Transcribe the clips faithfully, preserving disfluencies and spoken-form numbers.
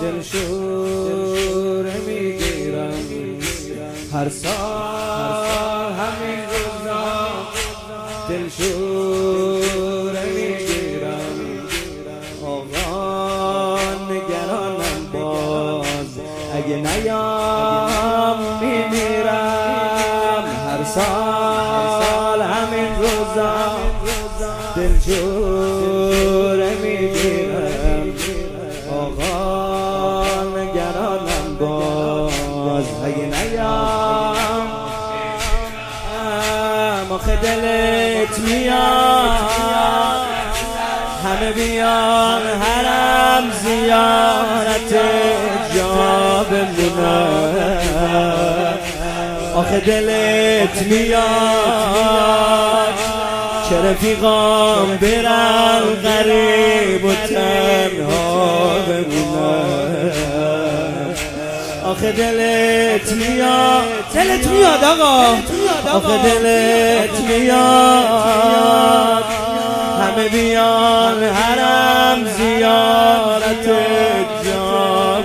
دلشوره میگیرم هر سال همین روزا دلشوره میگیرم آقا نگرانم باز اگه نیام میمیرم هر سال همین روزا دلشوره میگیرم آقا نگرانم باز اگه نیام آخه دلت میاد همه بیان حرم زیارت جا بمونم آخه دلت میاد چه رفیقام برن غریب و تنها بمونم آخه دلت میاد دلت میاد آقا آخه دلت میاد همه بیان حرم زیارت جا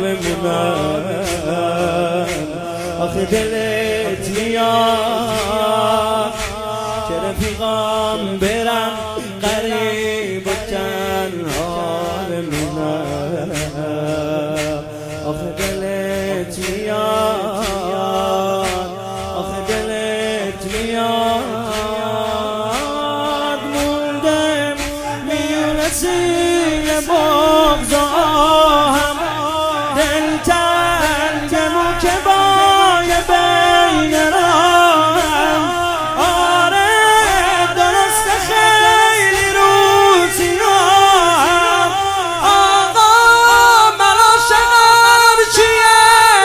بمونم آخه دلت میاد چه رفیقام برن غریب و تنها بمونم آخه دلت میاد آخه دلت میاد مونده میونه سینه بغض و آهم دل تنگم و که بای بین راهم آره درست خیلی روزیام آقا من عاشقم چیه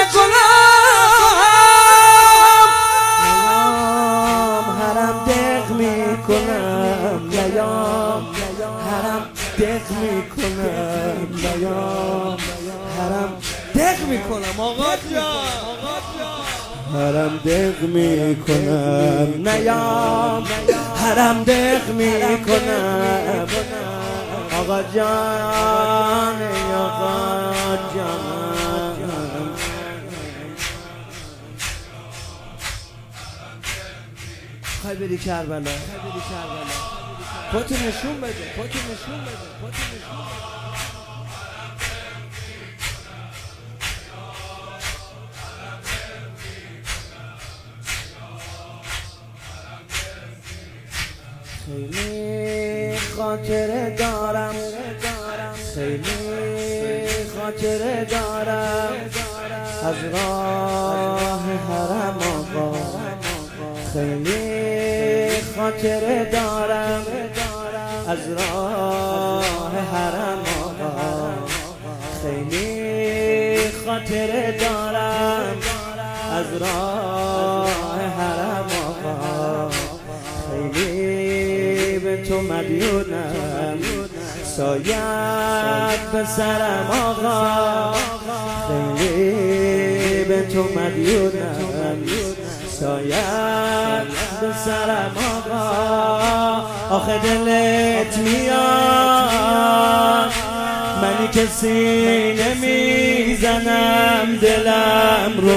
کنم نیام حرم دق میکنم نیام حرم دق میکنم نیام حرم دق میکنم آقا جان حرم دق میکنم نیام حرم دق میکنم آقا جان آقا جان خواهی بری کربلا پاتو نشون بده پاتو نشون بده پاتو نشون بده خیلی خاطره دارم خیلی خاطره دارم از راه حرم آقا خیلی خاطره دارم از راه حرم آقا خیلی خاطره دارم از راه حرم آقا خیلی به تو مدیونم سایت به سرم آقا خیلی به تو مدیونم سایت به سرم آقا آخه دلت میاد منی که سینه میزنم دلم رو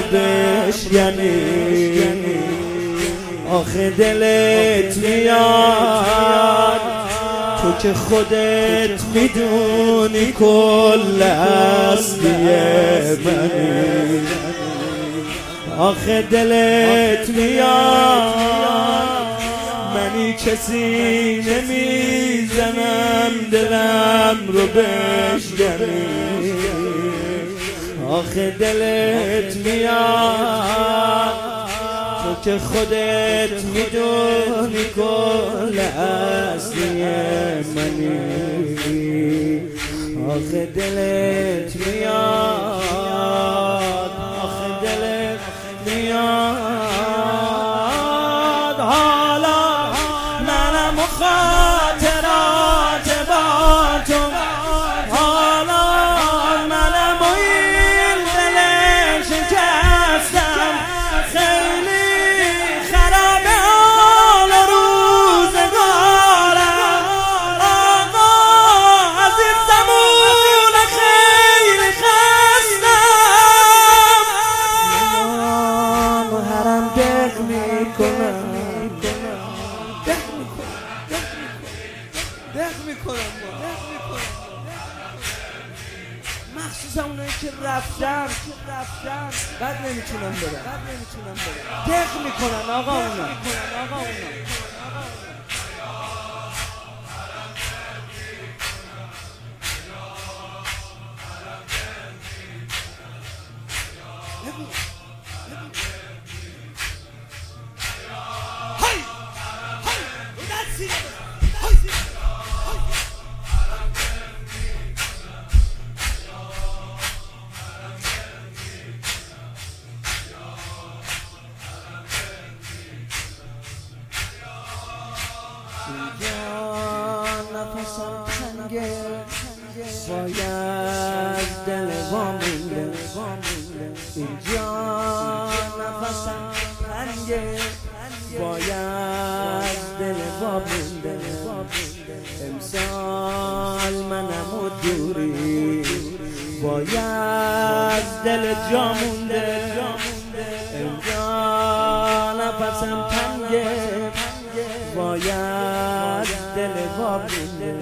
بشکنی آخه دلت میاد تو که خودت میدونی کل هستیه منی آخه دلت میاد منی کسی نمیزنم دلم رو بشکنی آخه دلت میاد تو که خودت میدونی کل اصلیه منی آخه دلت میاد آخه دلت میاد حالا منم و خاطرات با تو حالا منم و این دل شکستم خیلی خرابه حال روزگارم آقا از این زمون خیلی خرابه مخصوصا اونایی که رفتن رفتن بعد نمیتونن برن بعد نمیتونن برن دق میکنن آقا اونا آقا اونا اینجا نفسم تنگه باید دل وامونده اینجا نفسم تنگه باید دل وامونده امسال منم و دوری باید دل جامونده اینجا نفسم تنگه باید دل وابونده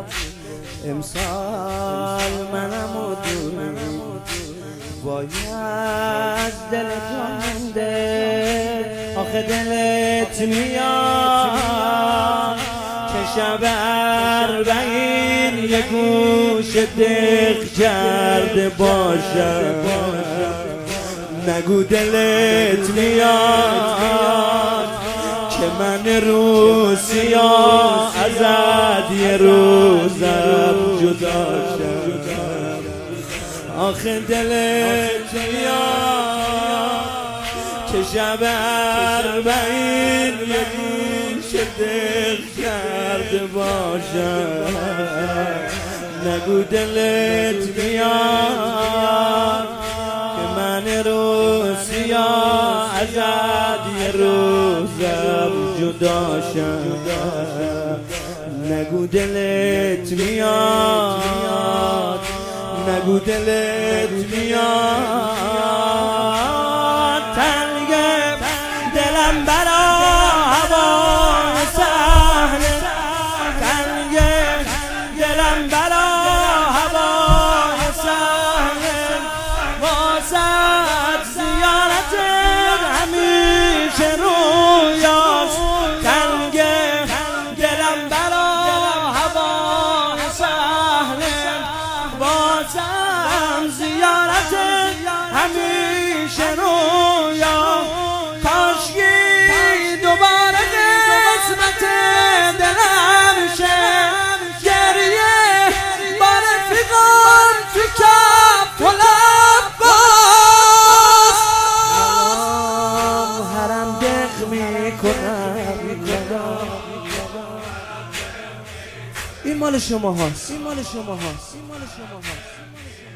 امسال منم و دوری باید دل وابونده آخه دلت میاد که شب اربعین یه گوش دق کرده باشه نگو دلت میاد که من روسیا ازت یه روزم جدا شدم آخه دلت میاد که شب اربعین یه گوش دق کرده باشم نگو دلت میاد که من روسیا ازت یه روزم جدا شدم نگو دلت میاد نگو دلت میاد تنگه دلم برا هوای صحنه تنگه دلم برا هوای صحنه واسه زیارت همیشه رویاست تنگه دلم برا هوای صحنه واسم زیارت همیشه رویاست کاشکی دوباره قسمت دلم شه گریه با رفیقان تو کف و لب باز هرم دق میکنم این مال شما هاست این مال شما هاست این مال شما هاست